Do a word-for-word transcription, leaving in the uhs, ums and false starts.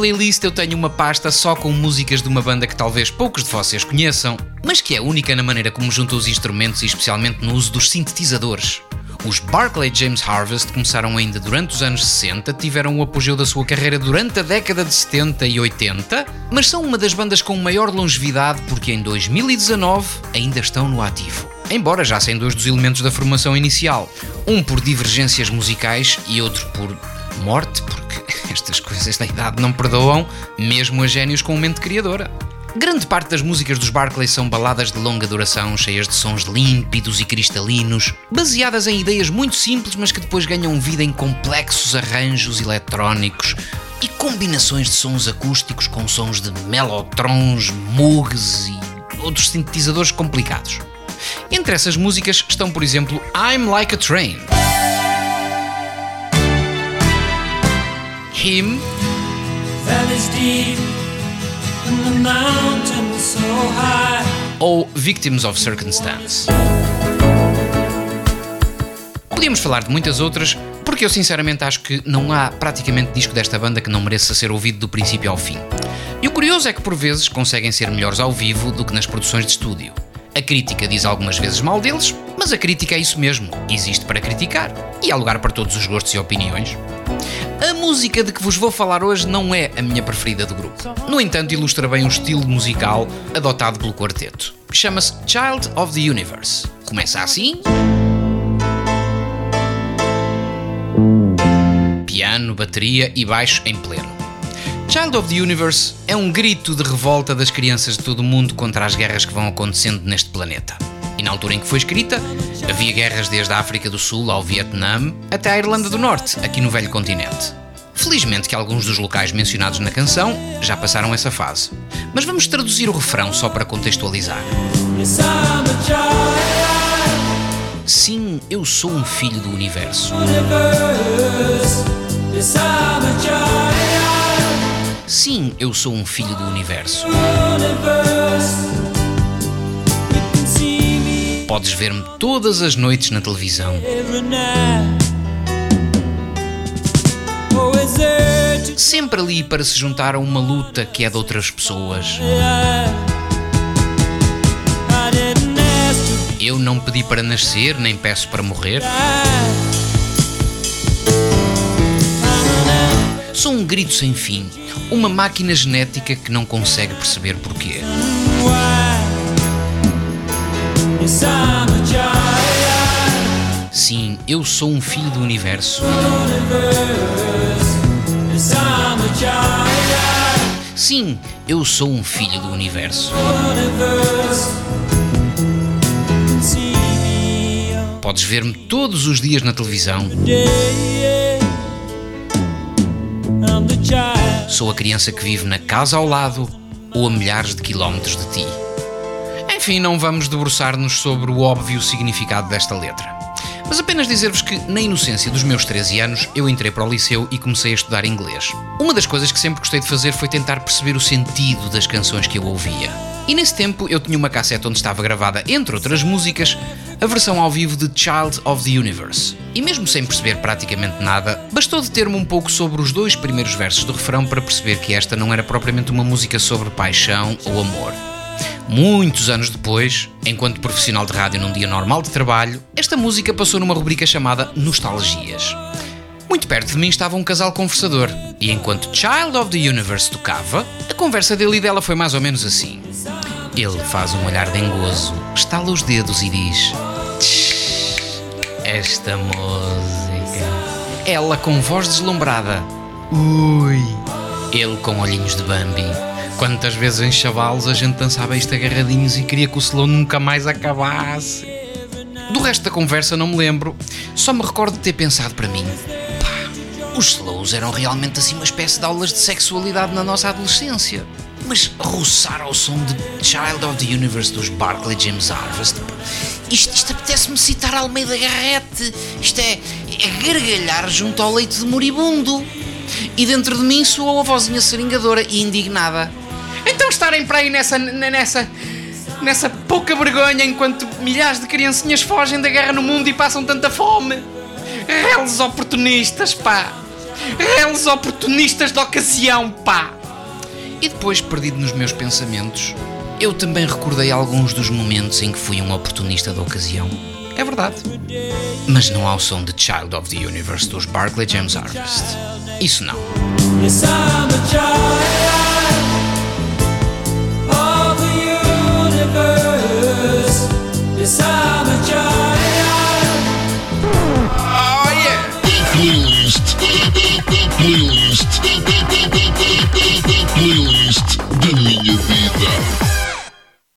playlist eu tenho uma pasta só com músicas de uma banda que talvez poucos de vocês conheçam, mas que é única na maneira como junta os instrumentos e especialmente no uso dos sintetizadores. Os Barclay James Harvest começaram ainda durante os anos sessenta, tiveram o apogeu da sua carreira durante a década de setenta e oitenta, mas são uma das bandas com maior longevidade porque em dois mil e dezanove ainda estão no ativo. Embora já sem dois dos elementos da formação inicial, um por divergências musicais e outro por morte, porque estas coisas da idade não perdoam, mesmo a génios com mente criadora. Grande parte das músicas dos Barclay são baladas de longa duração, cheias de sons límpidos e cristalinos, baseadas em ideias muito simples, mas que depois ganham vida em complexos arranjos eletrónicos e combinações de sons acústicos com sons de mellotrons, moogs e outros sintetizadores complicados. Entre essas músicas estão, por exemplo, I'm Like a Train, Him, ou Victims of Circumstance. Podíamos falar de muitas outras, porque eu sinceramente acho que não há praticamente disco desta banda que não mereça ser ouvido do princípio ao fim. E o curioso é que por vezes conseguem ser melhores ao vivo do que nas produções de estúdio. A crítica diz algumas vezes mal deles, mas a crítica é isso mesmo, existe para criticar, e há lugar para todos os gostos e opiniões. A música de que vos vou falar hoje não é a minha preferida do grupo. No entanto, ilustra bem o estilo musical adotado pelo quarteto. Chama-se Child of the Universe. Começa assim. Piano, bateria e baixo em pleno. Child of the Universe é um grito de revolta das crianças de todo o mundo contra as guerras que vão acontecendo neste planeta. E na altura em que foi escrita, havia guerras desde a África do Sul ao Vietnã até à Irlanda do Norte, aqui no velho continente. Felizmente que alguns dos locais mencionados na canção já passaram essa fase. Mas vamos traduzir o refrão só para contextualizar. Sim, eu sou um filho do universo. Sim, eu sou um filho do universo. Podes ver-me todas as noites na televisão. Sempre ali para se juntar a uma luta que é de outras pessoas. Eu não pedi para nascer, nem peço para morrer. Sou um grito sem fim, uma máquina genética que não consegue perceber porquê. Sim, eu sou um filho do universo. Sim, eu sou um filho do universo. Podes ver-me todos os dias na televisão. Sou a criança que vive na casa ao lado ou a milhares de quilómetros de ti. Enfim, não vamos debruçar-nos sobre o óbvio significado desta letra. Mas apenas dizer-vos que, na inocência dos meus treze anos, eu entrei para o liceu e comecei a estudar inglês. Uma das coisas que sempre gostei de fazer foi tentar perceber o sentido das canções que eu ouvia. E nesse tempo eu tinha uma cassete onde estava gravada, entre outras músicas, a versão ao vivo de Child of the Universe. E mesmo sem perceber praticamente nada, bastou deter-me um pouco sobre os dois primeiros versos do refrão para perceber que esta não era propriamente uma música sobre paixão ou amor. Muitos anos depois, enquanto profissional de rádio num dia normal de trabalho, esta música passou numa rubrica chamada Nostalgias. Muito perto de mim estava um casal conversador, e enquanto Child of the Universe tocava, a conversa dele e dela foi mais ou menos assim. Ele faz um olhar dengoso, estala os dedos e diz: esta música. Ela com voz deslumbrada: ui. Ele com olhinhos de Bambi. Quantas vezes em chavalos a gente dançava isto agarradinhos e queria que o slow nunca mais acabasse. Do resto da conversa não me lembro, só me recordo de ter pensado para mim: pá, os slows eram realmente assim uma espécie de aulas de sexualidade na nossa adolescência. Mas roçar ao som de Child of the Universe dos Barclay James Harvest, isto, isto apetece-me citar Almeida Garrett. Isto é, é gargalhar junto ao leito de moribundo. E dentro de mim soou a vozinha seringadora e indignada: então estarem para aí nessa, nessa, nessa pouca vergonha enquanto milhares de criancinhas fogem da guerra no mundo e passam tanta fome. Reles oportunistas, pá. Reles oportunistas de ocasião, pá! E depois, perdido nos meus pensamentos, eu também recordei alguns dos momentos em que fui um oportunista de ocasião. É verdade. Mas não ao som de Child of the Universe dos Barclay James Harvest. Isso não. Yes, I'm a child of the universe. Yes, I'm a child.